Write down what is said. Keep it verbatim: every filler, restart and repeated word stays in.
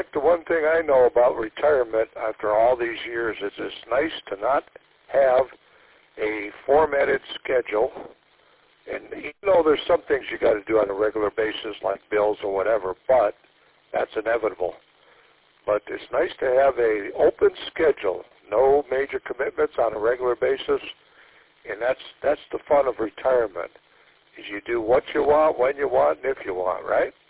Jack, the one thing I know about retirement after all these years is it's nice to not have a formatted schedule. And you know there's some things you got to do on a regular basis, like bills or whatever, but that's inevitable. But it's nice to have a open schedule, no major commitments on a regular basis, and that's that's the fun of retirement, is you do what you want, when you want, and if you want, right?